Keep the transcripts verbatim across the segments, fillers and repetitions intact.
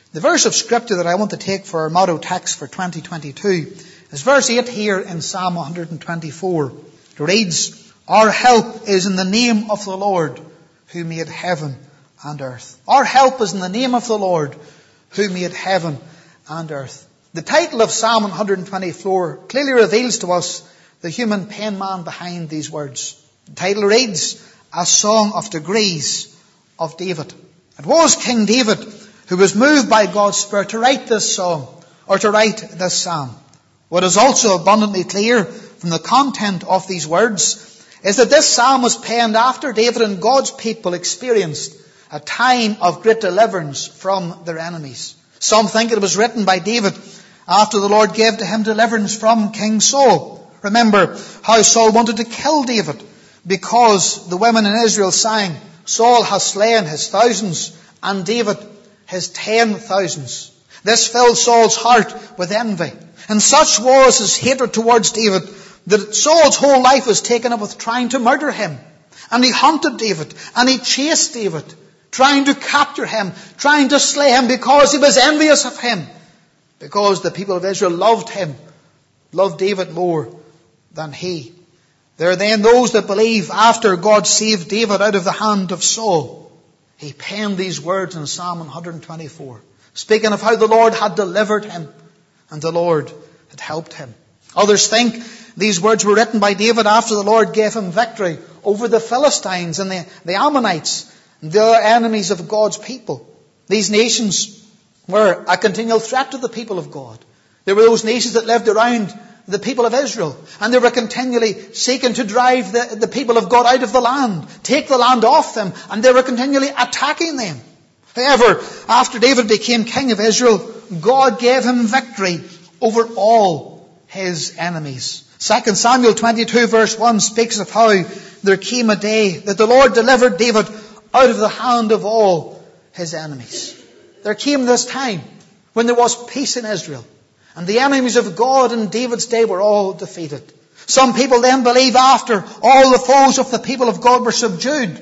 The verse of Scripture that I want to take for our motto text for twenty twenty-two is verse eight here in Psalm one twenty-four. It reads, "Our help is in the name of the Lord who made heaven and earth." Our help is in the name of the Lord who made heaven and earth. The title of Psalm one twenty-four clearly reveals to us the human penman behind these words. The title reads, "A Song of Degrees of David." It was King David who was moved by God's Spirit to write this song, or to write this psalm. What is also abundantly clear from the content of these words is that this psalm was penned after David and God's people experienced a time of great deliverance from their enemies. Some think it was written by David after the Lord gave to him deliverance from King Saul. Remember how Saul wanted to kill David because the women in Israel sang, "Saul has slain his thousands and David his ten thousands." This filled Saul's heart with envy. And such was his hatred towards David that Saul's whole life was taken up with trying to murder him. And he hunted David and he chased David, trying to capture him, trying to slay him because he was envious of him. Because the people of Israel loved him, loved David more than he. There are then those that believe after God saved David out of the hand of Saul, he penned these words in Psalm one twenty-four, speaking of how the Lord had delivered him and the Lord had helped him. Others think these words were written by David after the Lord gave him victory over the Philistines and the, the Ammonites, and the other enemies of God's people. These nations were a continual threat to the people of God. There were those nations that lived around the people of Israel, and they were continually seeking to drive the, the people of God out of the land, take the land off them, and they were continually attacking them. However, after David became king of Israel, God gave him victory over all his enemies. Second Samuel twenty-two verse one speaks of how there came a day that the Lord delivered David out of the hand of all his enemies. There came this time when there was peace in Israel, and the enemies of God in David's day were all defeated. Some people then believe after all the foes of the people of God were subdued,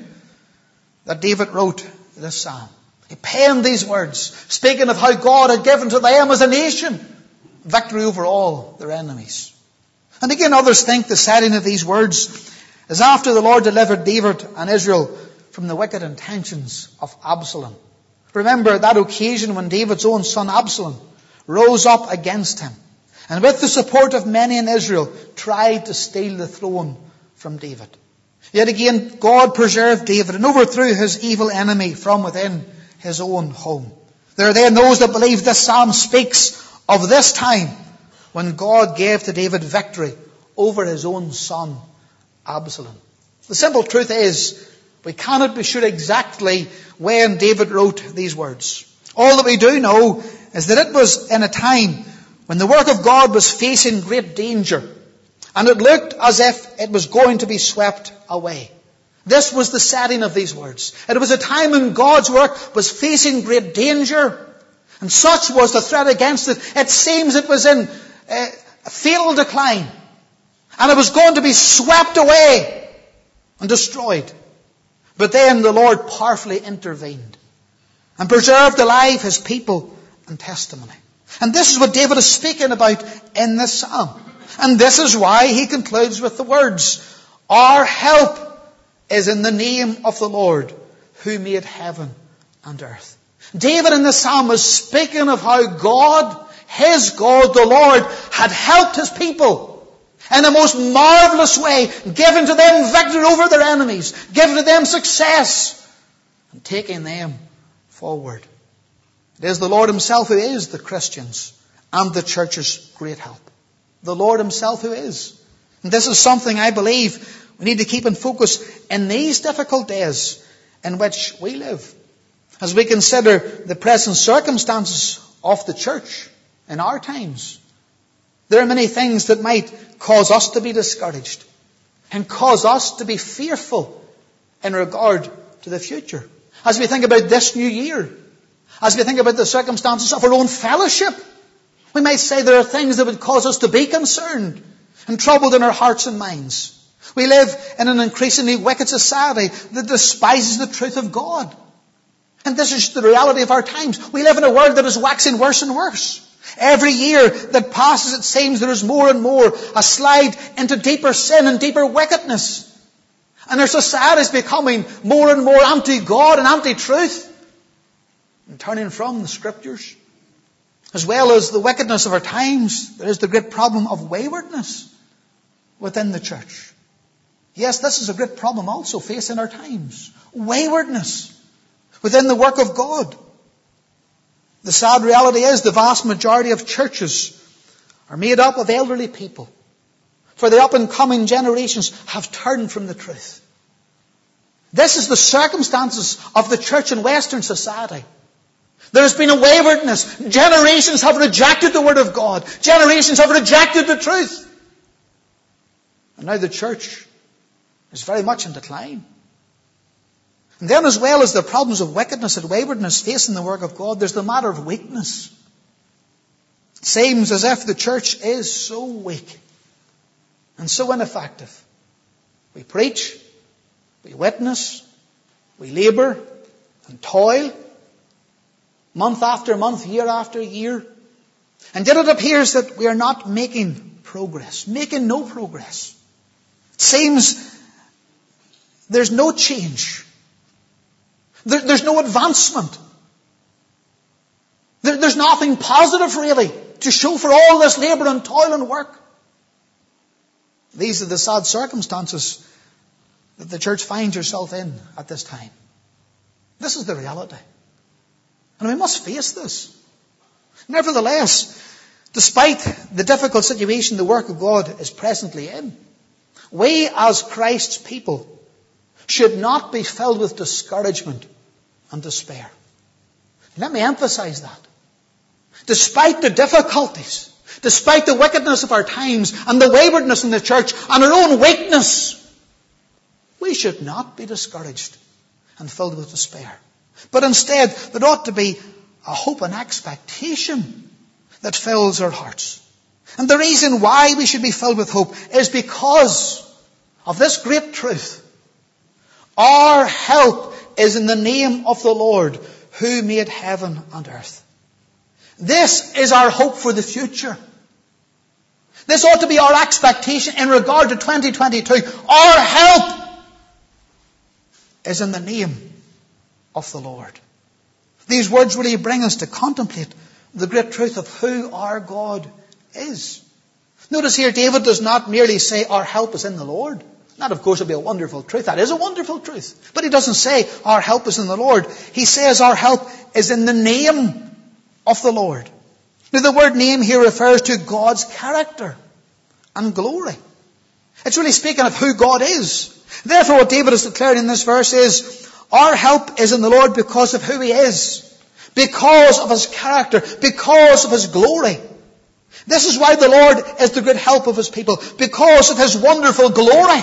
that David wrote this psalm. He penned these words, speaking of how God had given to them as a nation victory over all their enemies. And again, others think the setting of these words is after the Lord delivered David and Israel from the wicked intentions of Absalom. Remember that occasion when David's own son Absalom rose up against him, and with the support of many in Israel, tried to steal the throne from David. Yet again, God preserved David and overthrew his evil enemy from within his own home. There are then those that believe this psalm speaks of this time when God gave to David victory over his own son, Absalom. The simple truth is, we cannot be sure exactly when David wrote these words. All that we do know is that it was in a time when the work of God was facing great danger, and it looked as if it was going to be swept away. This was the setting of these words. It was a time when God's work was facing great danger, and such was the threat against it. It seems it was in uh, fatal decline, and it was going to be swept away and destroyed. But then the Lord powerfully intervened and preserved alive his people and testimony. And this is what David is speaking about in this psalm. And this is why he concludes with the words, "Our help is in the name of the Lord who made heaven and earth." David in this psalm was speaking of how God, his God, the Lord, had helped his people in a most marvelous way, giving to them victory over their enemies, giving to them success, and taking them forward. It is the Lord himself who is the Christian's and the church's great help. The Lord himself who is. And this is something I believe we need to keep in focus in these difficult days in which we live. As we consider the present circumstances of the church in our times, there are many things that might cause us to be discouraged and cause us to be fearful in regard to the future. As we think about this new year, as we think about the circumstances of our own fellowship, we might say there are things that would cause us to be concerned and troubled in our hearts and minds. We live in an increasingly wicked society that despises the truth of God. And this is the reality of our times. We live in a world that is waxing worse and worse. Every year that passes, it seems there is more and more a slide into deeper sin and deeper wickedness. And our society is becoming more and more anti-God and anti-truth, and turning from the Scriptures. As well as the wickedness of our times, there is the great problem of waywardness within the church. Yes, this is a great problem also facing our times. Waywardness within the work of God. The sad reality is the vast majority of churches are made up of elderly people. For the up-and-coming generations have turned from the truth. This is the circumstances of the church in Western society. There has been a waywardness. Generations have rejected the Word of God. Generations have rejected the truth. And now the church is very much in decline. And then, as well as the problems of wickedness and waywardness facing the work of God, there's the matter of weakness. It seems as if the church is so weak and so ineffective. We preach, we witness, we labour and toil, month after month, year after year. And yet it appears that we are not making progress, making no progress. It seems there's no change. There, there's no advancement. There, there's nothing positive really to show for all this labour and toil and work. These are the sad circumstances that the church finds herself in at this time. This is the reality. And we must face this. Nevertheless, despite the difficult situation the work of God is presently in, we as Christ's people should not be filled with discouragement and despair. Let me emphasize that. Despite the difficulties, despite the wickedness of our times and the waywardness in the church and our own weakness, we should not be discouraged and filled with despair. But instead, there ought to be a hope and expectation that fills our hearts. And the reason why we should be filled with hope is because of this great truth. Our help is in the name of the Lord who made heaven and earth. This is our hope for the future. This ought to be our expectation in regard to twenty twenty-two. Our help is in the name of the Lord. These words really bring us to contemplate the great truth of who our God is. Notice here, David does not merely say our help is in the Lord. That, of course, would be a wonderful truth. That is a wonderful truth. But he doesn't say our help is in the Lord. He says our help is in the name of the Lord. Now, the word name here refers to God's character and glory. It's really speaking of who God is. Therefore, what David has declared in this verse is, our help is in the Lord because of who He is, because of His character, because of His glory. This is why the Lord is the great help of His people, because of His wonderful glory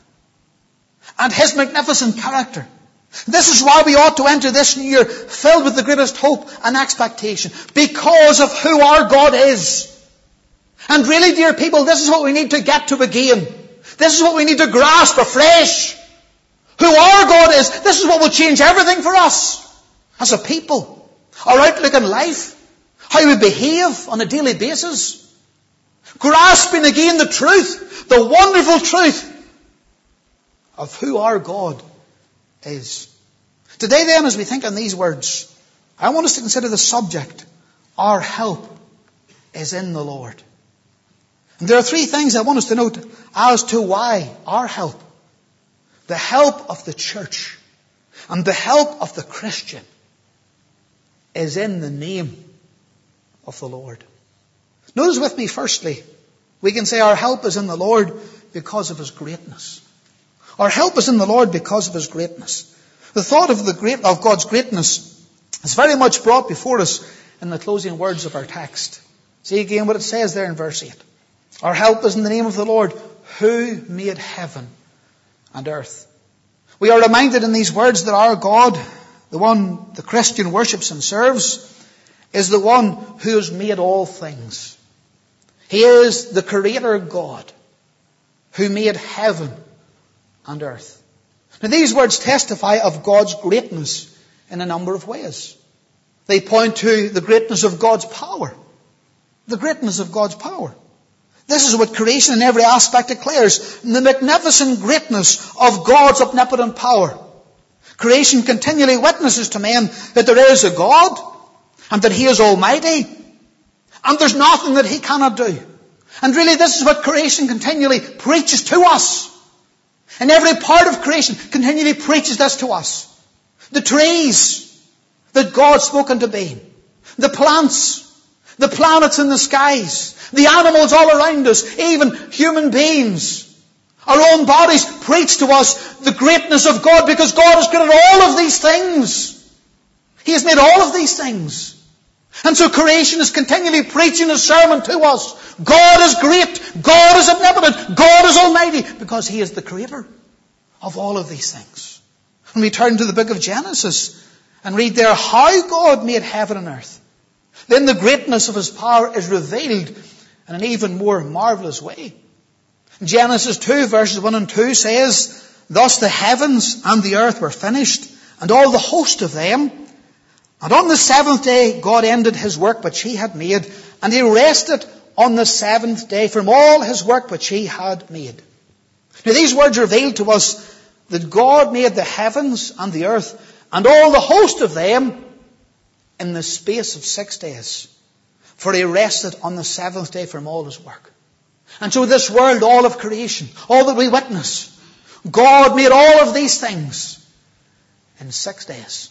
and His magnificent character. This is why we ought to enter this new year filled with the greatest hope and expectation, because of who our God is. And really, dear people, this is what we need to get to again. This is what we need to grasp afresh. Who our God is. This is what will change everything for us as a people. Our outlook in life. How we behave on a daily basis. Grasping again the truth, the wonderful truth of who our God is. Today then, as we think on these words, I want us to consider the subject. Our help is in the Lord. And there are three things I want us to note as to why our help, the help of the church and the help of the Christian, is in the name of the Lord. Notice with me, firstly, we can say our help is in the Lord because of His greatness. Our help is in the Lord because of His greatness. The thought of the great of God's greatness is very much brought before us in the closing words of our text. See again what it says there in verse eight. Our help is in the name of the Lord who made heaven and earth. We are reminded in these words that our God, the one the Christian worships and serves, is the one who has made all things. He is the Creator God who made heaven and earth. Now these words testify of God's greatness in a number of ways. They point to the greatness of God's power. The greatness of God's power. This is what creation in every aspect declares. The magnificent greatness of God's omnipotent power. Creation continually witnesses to men that there is a God and that He is almighty and there's nothing that He cannot do. And really this is what creation continually preaches to us. And every part of creation continually preaches this to us. The trees that God spoke into being. The plants. The planets in the skies. The animals all around us. Even human beings. Our own bodies preach to us the greatness of God because God has created all of these things. He has made all of these things. And so creation is continually preaching a sermon to us. God is great. God is omnipotent. God is almighty because He is the creator of all of these things. And we turn to the book of Genesis and read there how God made heaven and earth. Then the greatness of His power is revealed in an even more marvelous way. Genesis two verses one and two says, Thus the heavens and the earth were finished, and all the host of them. And on the seventh day God ended His work which He had made, and He rested on the seventh day from all His work which He had made. Now these words reveal to us that God made the heavens and the earth and all the host of them in the space of six days. For He rested on the seventh day from all His work. And so this world, all of creation, all that we witness, God made all of these things in six days.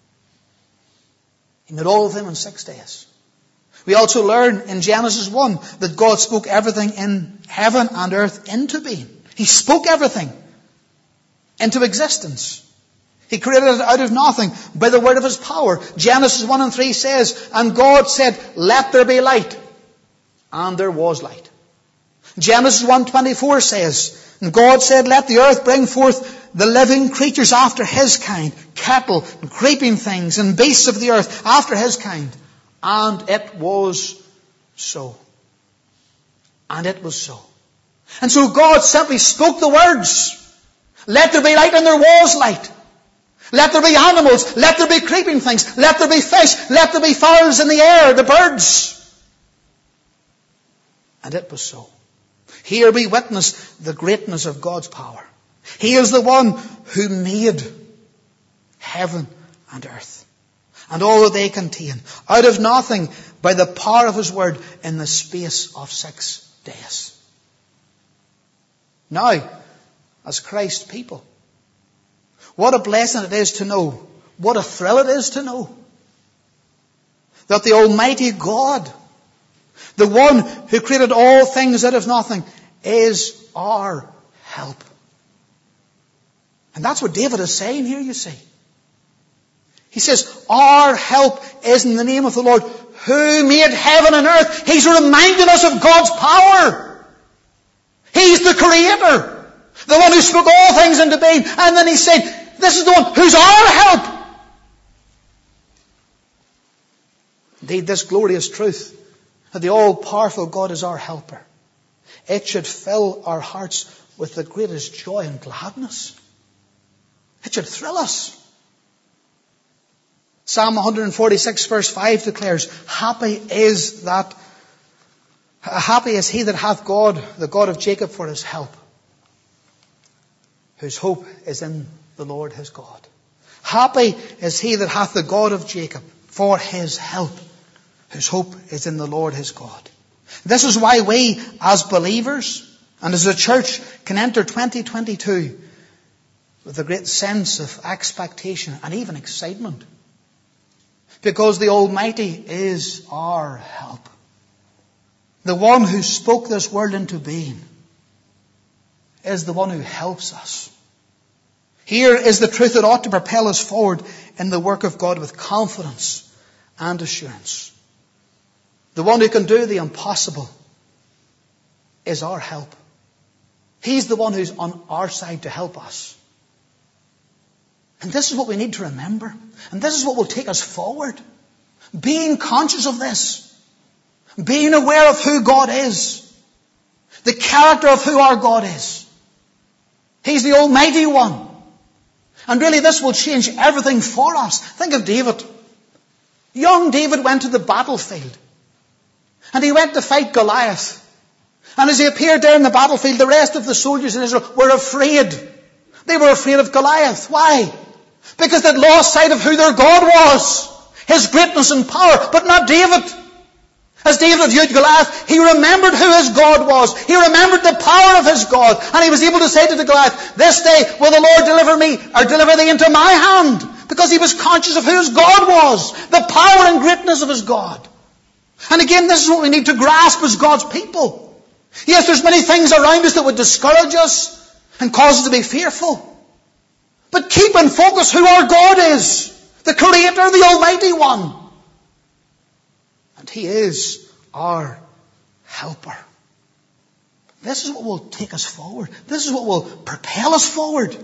He made all of them in six days. We also learn in Genesis one that God spoke everything in heaven and earth into being. He spoke everything into existence. He created it out of nothing by the word of His power. Genesis one and three says, And God said, Let there be light. And there was light. Genesis one twenty-four says, And God said, Let the earth bring forth the living creatures after His kind, cattle and creeping things and beasts of the earth after His kind. And it was so. And it was so. And so God simply spoke the words. Let there be light, and there was light. Let there be animals. Let there be creeping things. Let there be fish. Let there be fowls in the air, the birds. And it was so. Here we witness the greatness of God's power. He is the one who made heaven and earth and all that they contain out of nothing by the power of His word in the space of six days. Now, as Christ's people, what a blessing it is to know, what a thrill it is to know that the Almighty God, the one who created all things out of nothing, is our help. And that's what David is saying here, you see. He says, our help is in the name of the Lord who made heaven and earth. He's reminding us of God's power. He's the Creator, the one who spoke all things into being. And then He's saying, this is the one who's our help. Indeed, this glorious truth that the all-powerful God is our helper, it should fill our hearts with the greatest joy and gladness. It should thrill us. Psalm one forty-six verse five declares, Happy is that, happy is he that hath God, the God of Jacob, for his help, whose hope is in the Lord his God. Happy is he that hath the God of Jacob for his help, whose hope is in the Lord his God. This is why we, as believers and as a church, can enter twenty twenty-two with a great sense of expectation and even excitement. Because the Almighty is our help. The one who spoke this world into being is the one who helps us. Here is the truth that ought to propel us forward in the work of God with confidence and assurance. The one who can do the impossible is our help. He's the one who's on our side to help us. And this is what we need to remember. And this is what will take us forward. Being conscious of this. Being aware of who God is. The character of who our God is. He's the Almighty One. And really this will change everything for us. Think of David. Young David went to the battlefield. And he went to fight Goliath. And as he appeared there in the battlefield, the rest of the soldiers in Israel were afraid. They were afraid of Goliath. Why? Because they'd lost sight of who their God was. His greatness and power. But not David. As David viewed Goliath, he remembered who his God was. He remembered the power of his God. And he was able to say to the Goliath, this day will the Lord deliver me, or deliver thee into my hand. Because he was conscious of who his God was. The power and greatness of his God. And again, this is what we need to grasp as God's people. Yes, there's many things around us that would discourage us and cause us to be fearful. But keep in focus who our God is. The Creator, the Almighty One. And He is our helper. This is what will take us forward. This is what will propel us forward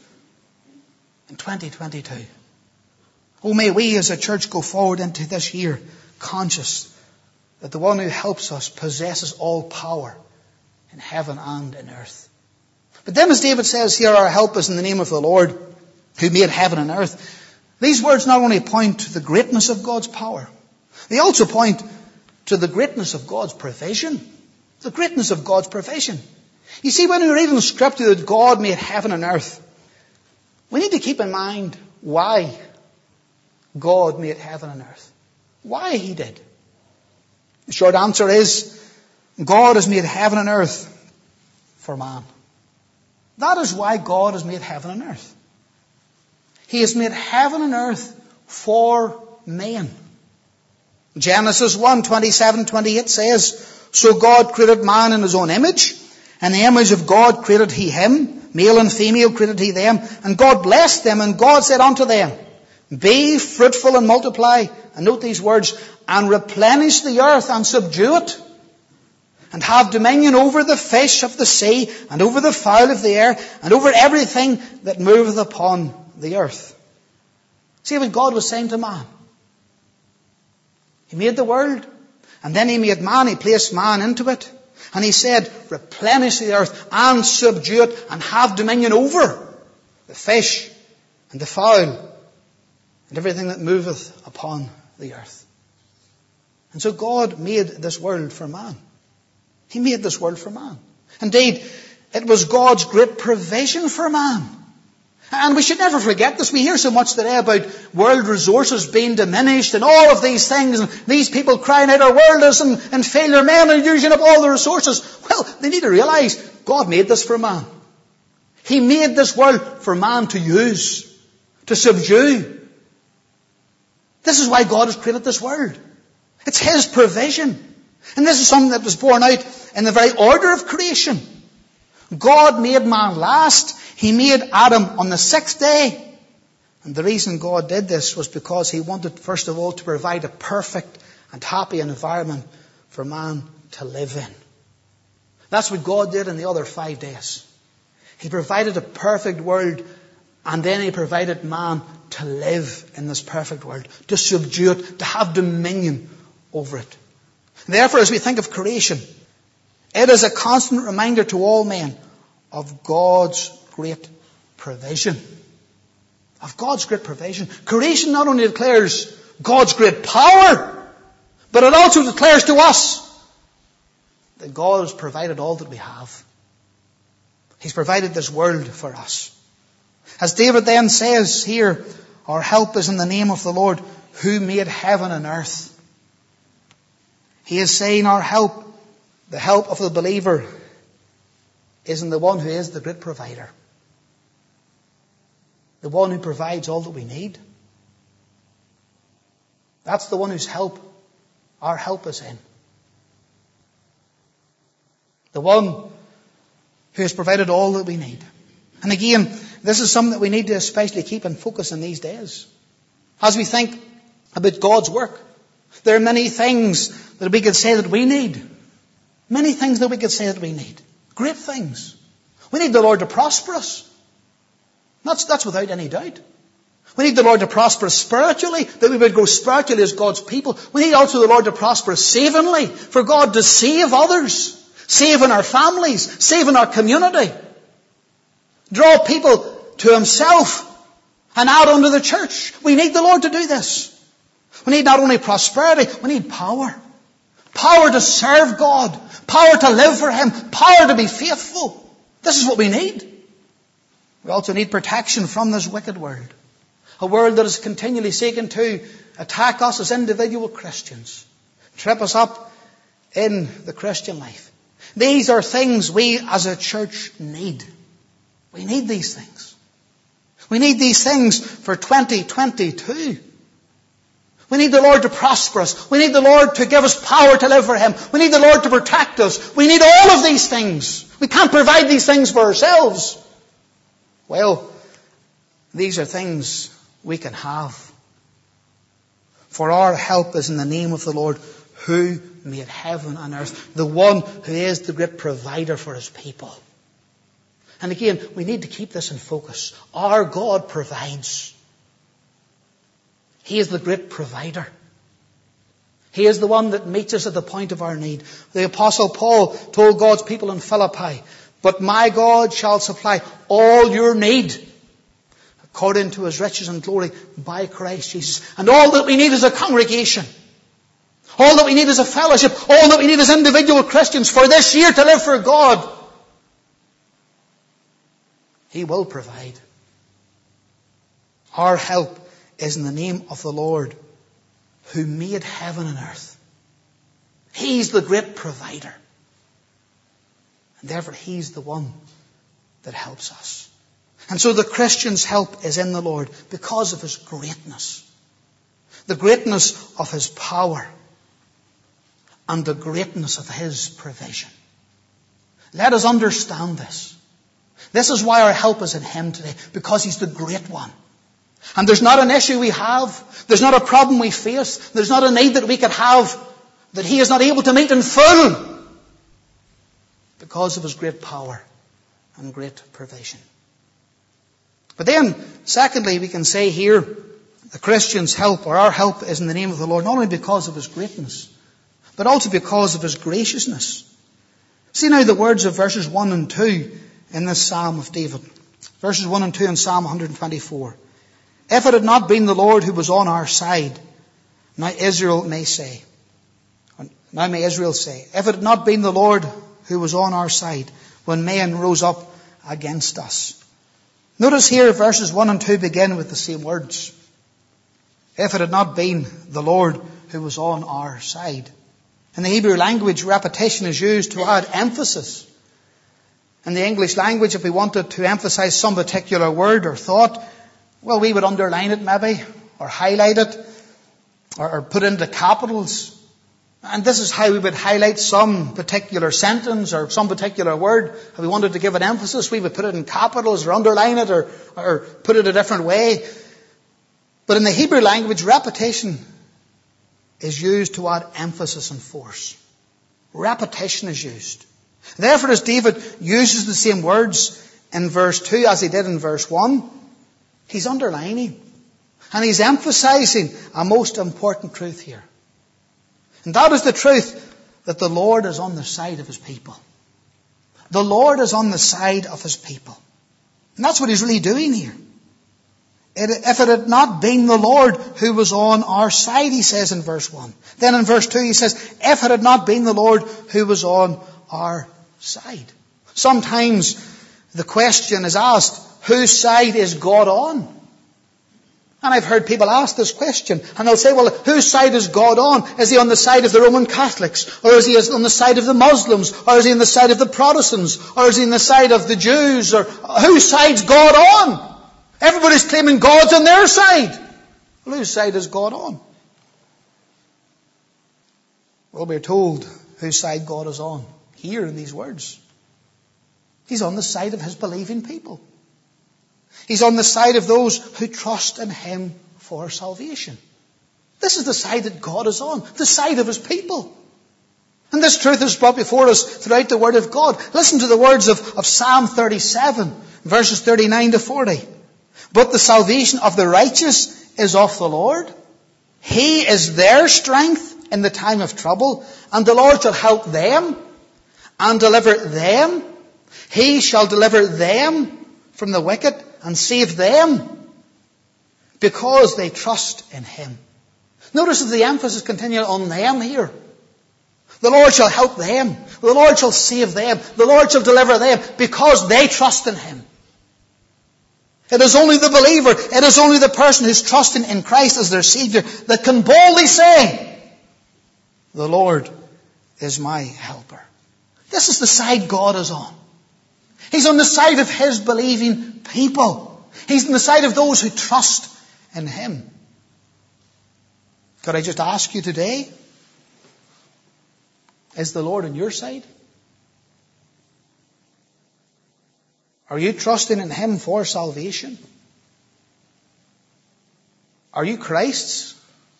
in twenty twenty-two. Oh, may we as a church go forward into this year conscious that the one who helps us possesses all power in heaven and in earth. But then as David says here, our help is in the name of the Lord who made heaven and earth. These words not only point to the greatness of God's power, they also point to the greatness of God's provision. The greatness of God's provision. You see, when we read in the Scripture that God made heaven and earth, we need to keep in mind why God made heaven and earth. Why He did. The short answer is, God has made heaven and earth for man. That is why God has made heaven and earth. He has made heaven and earth for men. Genesis one, twenty-seven, twenty-eight says, so God created man in His own image, and the image of God created He him, male and female created He them, and God blessed them, and God said unto them, be fruitful and multiply, and note these words, and replenish the earth and subdue it, and have dominion over the fish of the sea, and over the fowl of the air, and over everything that moveth upon the earth. See what God was saying to man. He made the world, and then He made man, He placed man into it, and He said, replenish the earth and subdue it, and have dominion over the fish and the fowl and everything that moveth upon the earth. And so God made this world for man. He made this world for man. Indeed, it was God's great provision for man. And we should never forget this. We hear so much today about world resources being diminished and all of these things, and these people crying out, our world is in, in failure, men are using up all the resources. Well, they need to realize God made this for man. He made this world for man to use, to subdue. This is why God has created this world. It's His provision. And this is something that was borne out in the very order of creation. God made man last. He made Adam on the sixth day. And the reason God did this was because He wanted, first of all, to provide a perfect and happy environment for man to live in. That's what God did in the other five days. He provided a perfect world, and then He provided man to live in this perfect world, to subdue it, to have dominion over it. Therefore, as we think of creation, it is a constant reminder to all men of God's great provision. Of God's great provision. Creation not only declares God's great power, but it also declares to us that God has provided all that we have. He's provided this world for us. As David then says here, our help is in the name of the Lord who made heaven and earth. He is saying our help, the help of the believer, is in the one who is the great provider. The one who provides all that we need. That's the one whose help our help is in. The one who has provided all that we need. And again, this is something that we need to especially keep in focus in these days. As we think about God's work, there are many things that we could say that we need. Many things that we could say that we need. Great things. We need the Lord to prosper us. That's, that's without any doubt. We need the Lord to prosper us spiritually, that we would grow spiritually as God's people. We need also the Lord to prosper us savingly, for God to save others, save in our families, save in our community. Draw people to Himself and add unto the church. We need the Lord to do this. We need not only prosperity, we need power. Power to serve God. Power to live for Him. Power to be faithful. This is what we need. We also need protection from this wicked world. A world that is continually seeking to attack us as individual Christians. Trip us up in the Christian life. These are things we as a church need. We need these things. We need these things for twenty twenty-two. We need the Lord to prosper us. We need the Lord to give us power to live for Him. We need the Lord to protect us. We need all of these things. We can't provide these things for ourselves. Well, these are things we can have. For our help is in the name of the Lord who made heaven and earth. The one who is the great provider for His people. And again, we need to keep this in focus. Our God provides. He is the great provider. He is the one that meets us at the point of our need. The Apostle Paul told God's people in Philippi, but my God shall supply all your need according to His riches and glory by Christ Jesus. And all that we need is a congregation. All that we need is a fellowship. All that we need is individual Christians for this year to live for God. He will provide. Our help is in the name of the Lord who made heaven and earth. He's the great provider. And therefore He's the one that helps us. And so the Christian's help is in the Lord because of His greatness. The greatness of His power. And the greatness of His provision. Let us understand this. This is why our help is in Him today. Because He's the great one. And there's not an issue we have. There's not a problem we face. There's not a need that we could have that He is not able to meet in full. Because of His great power and great provision. But then, secondly, we can say here, the Christian's help or our help is in the name of the Lord, not only because of His greatness, but also because of His graciousness. See now the words of verses one and two in this Psalm of David. Verses one and two in Psalm one twenty-four. If it had not been the Lord who was on our side, now Israel may say, now may Israel say, if it had not been the Lord who was on our side, when men rose up against us. Notice here verses one and two begin with the same words. If it had not been the Lord who was on our side. In the Hebrew language, repetition is used to add emphasis. In the English language, if we wanted to emphasize some particular word or thought, well, we would underline it maybe, or highlight it, or, or put into capitals. And this is how we would highlight some particular sentence or some particular word. If we wanted to give it emphasis, we would put it in capitals or underline it or, or put it a different way. But in the Hebrew language, repetition is used to add emphasis and force. Repetition is used. Therefore, as David uses the same words in verse two as he did in verse one, he's underlining and he's emphasizing a most important truth here. And that is the truth that the Lord is on the side of His people. The Lord is on the side of His people. And that's what He's really doing here. If it had not been the Lord who was on our side, he says in verse one. Then in verse two he says, if it had not been the Lord who was on our side. Sometimes the question is asked, whose side is God on? And I've heard people ask this question, and they'll say, well, whose side is God on? Is He on the side of the Roman Catholics? Or is He on the side of the Muslims? Or is He on the side of the Protestants? Or is He on the side of the Jews? Or whose side's God on? Everybody's claiming God's on their side. Well, whose side is God on? Well, we're told whose side God is on here in these words. He's on the side of His believing people. He's on the side of those who trust in Him for salvation. This is the side that God is on, the side of His people. And this truth is brought before us throughout the Word of God. Listen to the words of, of Psalm thirty-seven, verses thirty-nine to forty. But the salvation of the righteous is of the Lord. He is their strength in the time of trouble, and the Lord shall help them and deliver them. He shall deliver them from the wicked and save them because they trust in Him. Notice that the emphasis continues on them here. The Lord shall help them. The Lord shall save them. The Lord shall deliver them because they trust in Him. It is only the believer, it is only the person who's trusting in Christ as their Savior that can boldly say, the Lord is my helper. This is the side God is on. He's on the side of His believing people. He's on the side of those who trust in Him. Could I just ask you today, is the Lord on your side? Are you trusting in Him for salvation? Are you Christ's?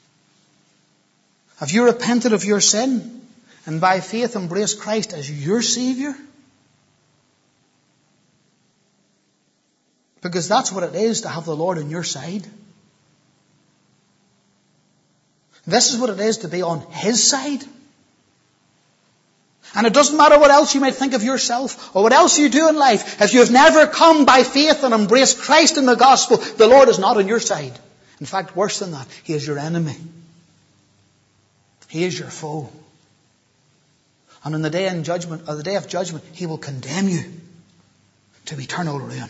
Have you repented of your sin and by faith embraced Christ as your Savior? Because that's what it is to have the Lord on your side. This is what it is to be on His side. And it doesn't matter what else you might think of yourself or what else you do in life. If you have never come by faith and embraced Christ in the gospel, the Lord is not on your side. In fact, worse than that, He is your enemy. He is your foe. And on the day in judgment, or the day of judgment, He will condemn you to eternal ruin.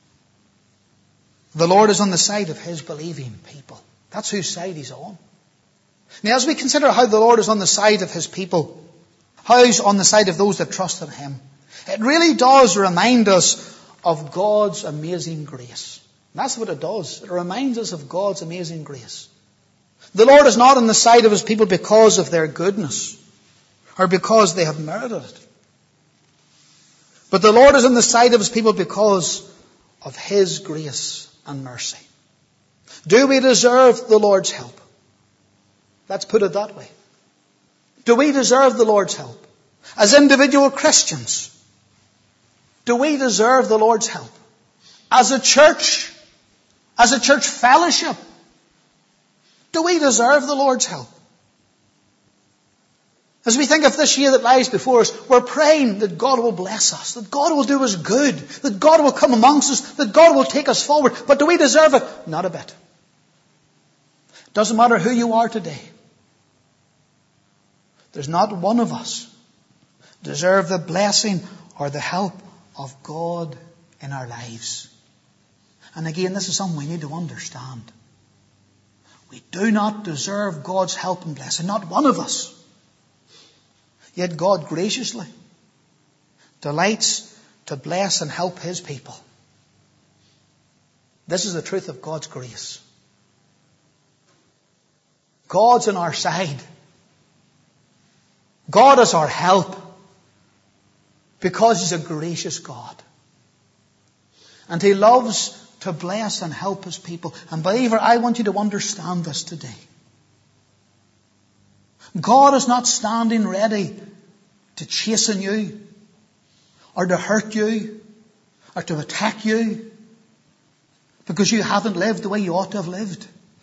The Lord is on the side of His believing people. That's whose side He's on. Now, as we consider how the Lord is on the side of His people, how He's on the side of those that trust in Him, it really does remind us of God's amazing grace. And that's what it does. It reminds us of God's amazing grace. The Lord is not on the side of His people because of their goodness or because they have merited it. But the Lord is on the side of His people because of His grace and mercy. Do we deserve the Lord's help? Let's put it that way. Do we deserve the Lord's help? As individual Christians, do we deserve the Lord's help? As a church, as a church fellowship, do we deserve the Lord's help? As we think of this year that lies before us, we're praying that God will bless us, that God will do us good, that God will come amongst us, that God will take us forward. But do we deserve it? Not a bit. Doesn't matter who you are today. There's not one of us deserve the blessing or the help of God in our lives. And again, this is something we need to understand. We do not deserve God's help and blessing, not one of us. Yet God graciously delights to bless and help His people. This is the truth of God's grace. God's on our side. God is our help because He's a gracious God. And He loves to bless and help His people. And believer, I want you to understand this today. God is not standing ready to chasten you or to hurt you or to attack you because you haven't lived the way you ought to have lived.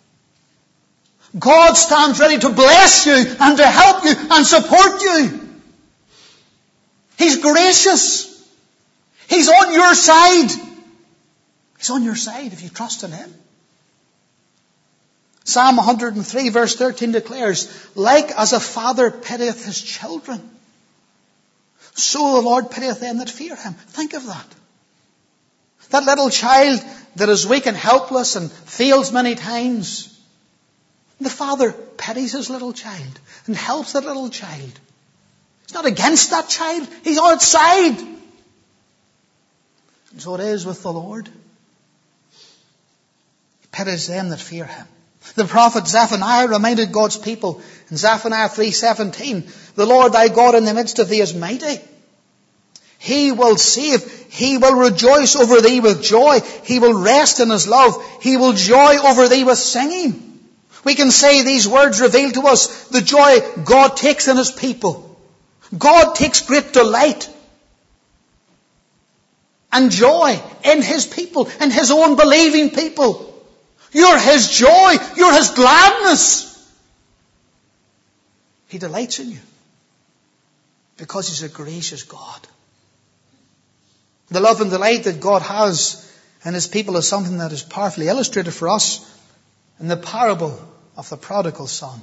God stands ready to bless you and to help you and support you. He's gracious. He's on your side. He's on your side if you trust in Him. Psalm one hundred three verse thirteen declares, like as a father pitieth his children, so the Lord pitieth them that fear Him. Think of that. That little child that is weak and helpless and fails many times. The father pities his little child and helps that little child. He's not against that child. He's on its side. And so it is with the Lord. He pities them that fear Him. The prophet Zephaniah reminded God's people in Zephaniah three seventeen, the Lord thy God in the midst of thee is mighty. He will save. He will rejoice over thee with joy. He will rest in His love. He will joy over thee with singing. We can say these words reveal to us the joy God takes in His people. God takes great delight and joy in His people, in His own believing people. You're His joy. You're His gladness. He delights in you because He's a gracious God. The love and delight that God has in His people is something that is powerfully illustrated for us in the parable of the prodigal son.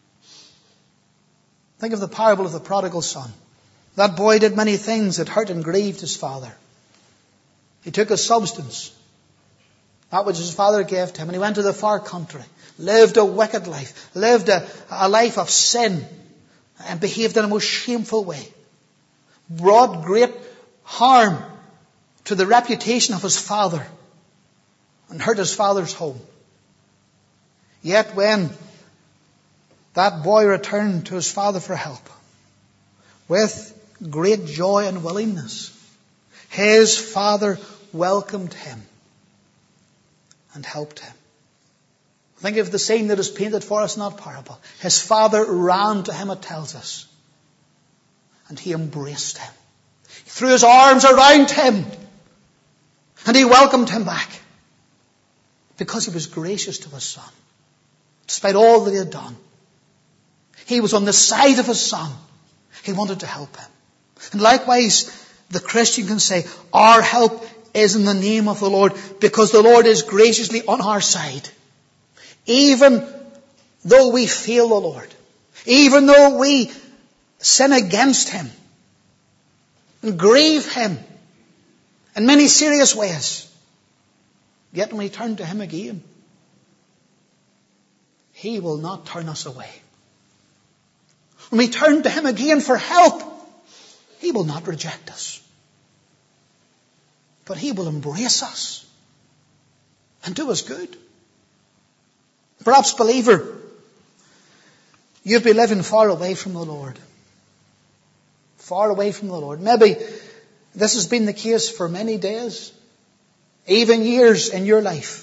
Think of the parable of the prodigal son. That boy did many things that hurt and grieved his father. He took his substance, that which his father gave to him, and he went to the far country, lived a wicked life, lived a, a life of sin, and behaved in a most shameful way. Brought great harm to the reputation of his father and hurt his father's home. Yet when that boy returned to his father for help, with great joy and willingness, his father welcomed him and helped him. Think of the scene that is painted for us in that parable. His father ran to him, it tells us, and he embraced him. He threw his arms around him and he welcomed him back because he was gracious to his son. Despite all that he had done, he was on the side of his son. He wanted to help him. And likewise, the Christian can say, our help is in the name of the Lord, because the Lord is graciously on our side. Even though we fail the Lord, even though we sin against him and grieve him in many serious ways, yet when we turn to him again, he will not turn us away. When we turn to him again for help, he will not reject us, but he will embrace us and do us good. Perhaps, believer, you've been living far away from the Lord. Far away from the Lord. Maybe this has been the case for many days, even years in your life.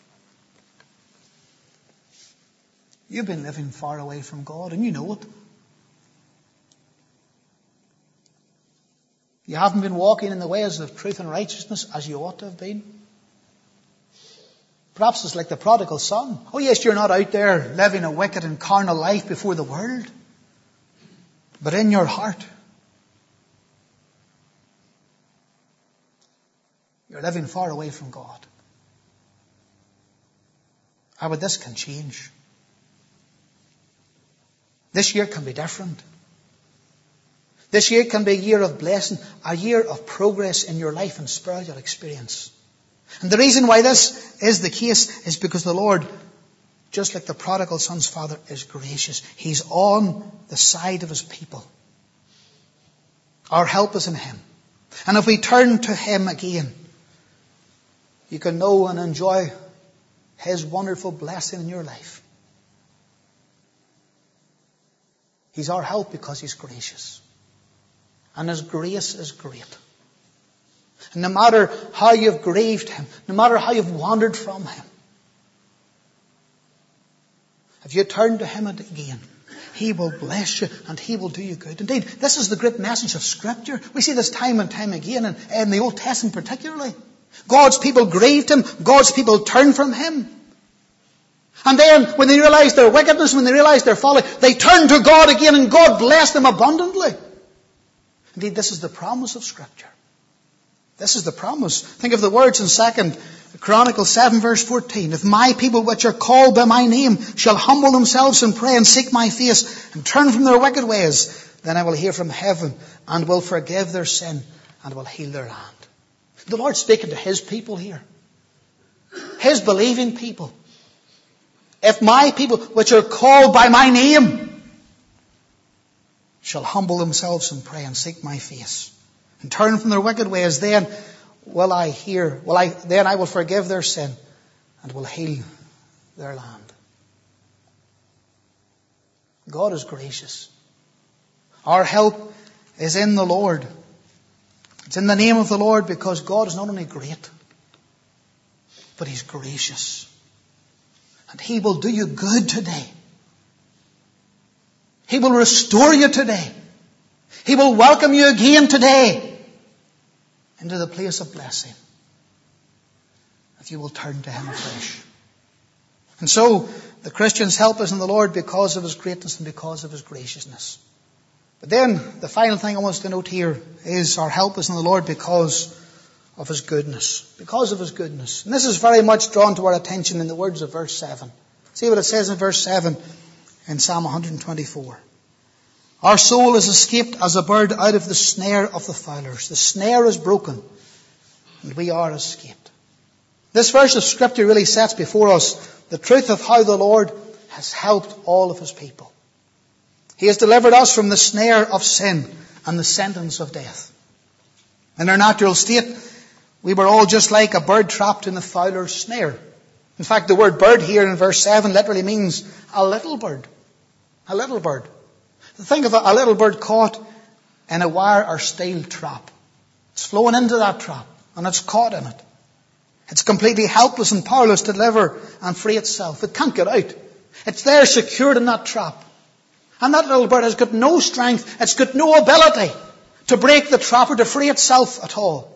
You've been living far away from God, and you know it. You haven't been walking in the ways of truth and righteousness as you ought to have been. Perhaps it's like the prodigal son. Oh yes, you're not out there living a wicked and carnal life before the world. But in your heart, you're living far away from God. How about this can change? This year can be different. This year can be a year of blessing, a year of progress in your life and spiritual experience. And the reason why this is the case is because the Lord, just like the prodigal son's father, is gracious. He's on the side of his people. Our help is in him. And if we turn to him again, you can know and enjoy his wonderful blessing in your life. He's our help because he's gracious. And his grace is great. And no matter how you've grieved him, no matter how you've wandered from him, if you turn to him again, he will bless you and he will do you good. Indeed, this is the great message of Scripture. We see this time and time again, and in the Old Testament particularly. God's people grieved him. God's people turned from him. And then, when they realized their wickedness, when they realized their folly, they turned to God again, and God blessed them abundantly. Indeed, this is the promise of Scripture. This is the promise. Think of the words in Second Chronicles seven verse fourteen. If my people which are called by my name shall humble themselves and pray and seek my face and turn from their wicked ways, then I will hear from heaven and will forgive their sin and will heal their land. The Lord's speaking to his people here. His believing people. If my people which are called by my name shall humble themselves and pray and seek my face and turn from their wicked ways, then will I hear, will I, then I will forgive their sin and will heal their land. God is gracious. Our help is in the Lord. It's in the name of the Lord, because God is not only great, but he's gracious. And he will do you good today. He will restore you today. He will welcome you again today into the place of blessing, if you will turn to him afresh. And so, the Christian's help is in the Lord because of his greatness and because of his graciousness. But then, the final thing I want us to note here is our help is in the Lord because of his goodness. Because of his goodness. And this is very much drawn to our attention in the words of verse seven. See what it says in verse seven in Psalm one twenty-four. Our soul is escaped as a bird out of the snare of the fowlers. The snare is broken, and we are escaped. This verse of Scripture really sets before us the truth of how the Lord has helped all of His people. He has delivered us from the snare of sin and the sentence of death. In our natural state, we were all just like a bird trapped in the fowler's snare. In fact, the word bird here in verse seven literally means a little bird. A little bird. Think of a, a little bird caught in a wire or steel trap. It's flown into that trap and it's caught in it. It's completely helpless and powerless to deliver and free itself. It can't get out. It's there secured in that trap. And that little bird has got no strength. It's got no ability to break the trap or to free itself at all.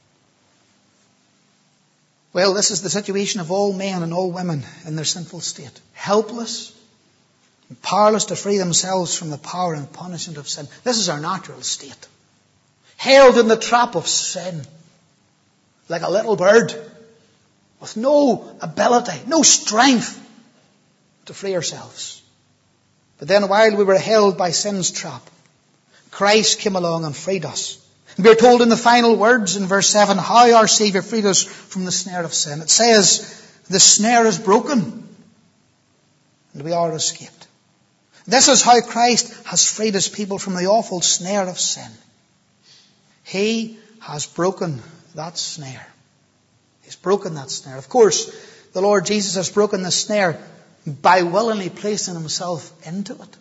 Well, this is the situation of all men and all women in their sinful state. Helpless and powerless to free themselves from the power and punishment of sin. This is our natural state. Held in the trap of sin. Like a little bird. With no ability, no strength to free ourselves. But then while we were held by sin's trap, Christ came along and freed us. And we are told in the final words in verse seven how our Saviour freed us from the snare of sin. It says, the snare is broken and we are escaped. This is how Christ has freed His people from the awful snare of sin. He has broken that snare. He's broken that snare. Of course, the Lord Jesus has broken the snare by willingly placing Himself into it.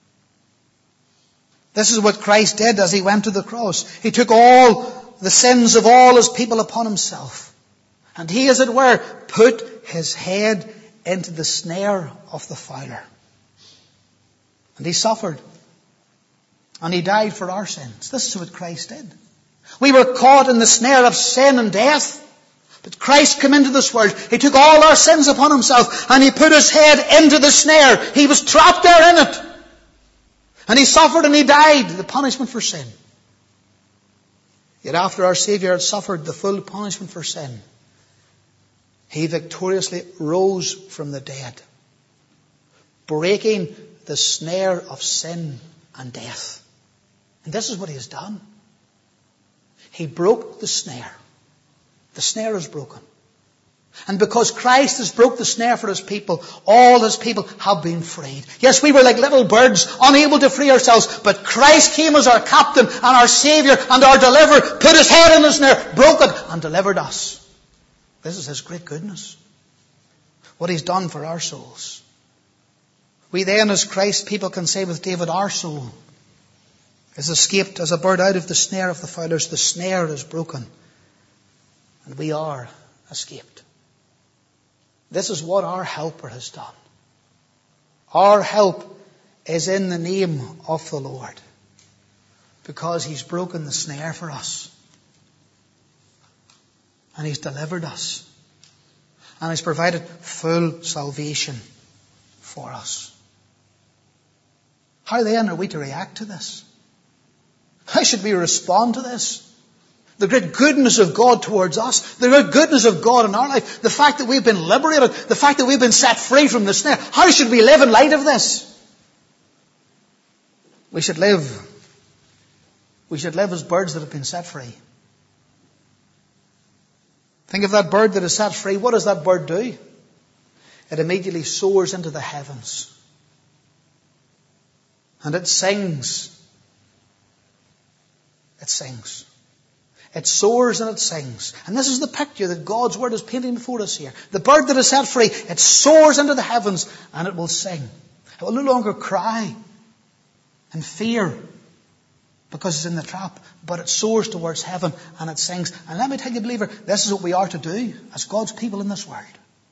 This is what Christ did as He went to the cross. He took all the sins of all His people upon Himself. And He, as it were, put His head into the snare of the fowler. And He suffered. And He died for our sins. This is what Christ did. We were caught in the snare of sin and death. But Christ came into this world. He took all our sins upon Himself. And He put His head into the snare. He was trapped there in it. And He suffered and He died, the punishment for sin. Yet after our Saviour had suffered the full punishment for sin, He victoriously rose from the dead, breaking the snare of sin and death. And this is what He has done. He broke the snare. The snare is broken. And because Christ has broke the snare for His people, all His people have been freed. Yes, we were like little birds, unable to free ourselves, but Christ came as our captain and our Saviour and our deliverer, put His head in the snare, broke it, and delivered us. This is His great goodness. What He's done for our souls. We then, as Christ's people, can say with David, our soul is escaped as a bird out of the snare of the fowlers. The snare is broken, and we are escaped. This is what our helper has done. Our help is in the name of the Lord, because He's broken the snare for us. And He's delivered us. And He's provided full salvation for us. How then are we to react to this? How should we respond to this? The great goodness of God towards us, the great goodness of God in our life, the fact that we've been liberated, the fact that we've been set free from the snare. How should we live in light of this? We should live, we should live as birds that have been set free. Think of that bird that is set free. What does that bird do? It immediately soars into the heavens. And it sings. It sings. It soars and it sings. And this is the picture that God's Word is painting before us here. The bird that is set free, it soars into the heavens and it will sing. It will no longer cry in fear because it's in the trap, but it soars towards heaven and it sings. And let me tell you, believer, this is what we are to do as God's people in this world.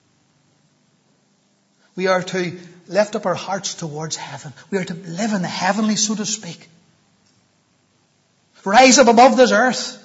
We are to lift up our hearts towards heaven. We are to live in the heavenly, so to speak. Rise up above this earth.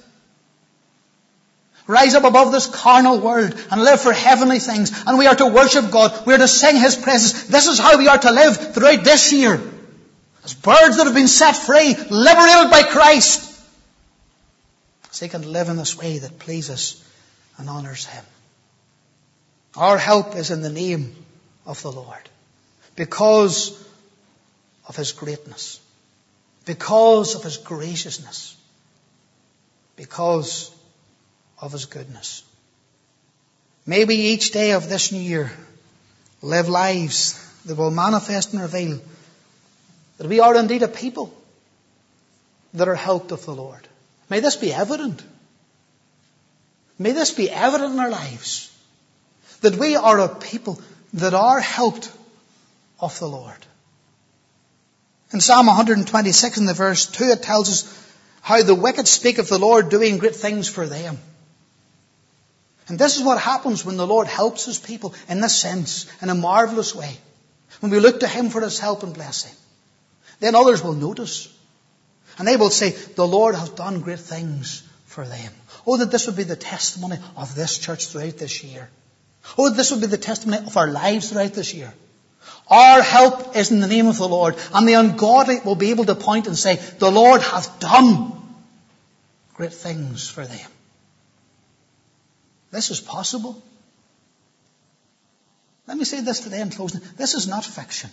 Rise up above this carnal world and live for heavenly things. And we are to worship God. We are to sing His praises. This is how we are to live throughout this year. As birds that have been set free, liberated by Christ. So they can live in this way that pleases and honours Him. Our help is in the name of the Lord. Because of his greatness. Because of his graciousness. Because of his goodness. May we each day of this new year live lives that will manifest and reveal that we are indeed a people that are helped of the Lord. May this be evident. May this be evident in our lives. That we are a people that are helped of the Lord. In Psalm one twenty-six in the verse two it tells us how the wicked speak of the Lord doing great things for them. And this is what happens when the Lord helps his people in this sense, in a marvellous way. When we look to him for his help and blessing. Then others will notice. And they will say, the Lord has done great things for them. Oh, that this would be the testimony of this church throughout this year. Oh, that this would be the testimony of our lives throughout this year. Our help is in the name of the Lord. And the ungodly will be able to point and say, the Lord hath done great things for them. This is possible. Let me say this today in closing. This is not fiction.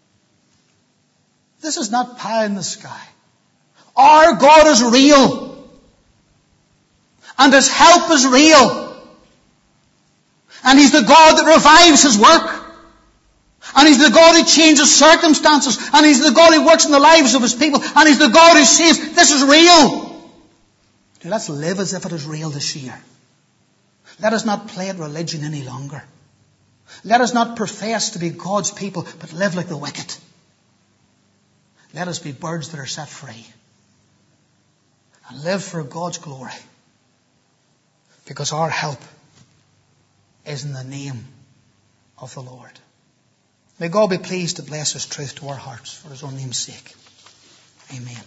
This is not pie in the sky. Our God is real. And his help is real. And he's the God that revives his work. And he's the God who changes circumstances. And he's the God who works in the lives of his people. And he's the God who saves. This is real. Let's live as if it is real this year. Let us not play at religion any longer. Let us not profess to be God's people, but live like the wicked. Let us be birds that are set free. And live for God's glory. Because our help is in the name of the Lord. May God be pleased to bless his truth to our hearts for his own name's sake. Amen.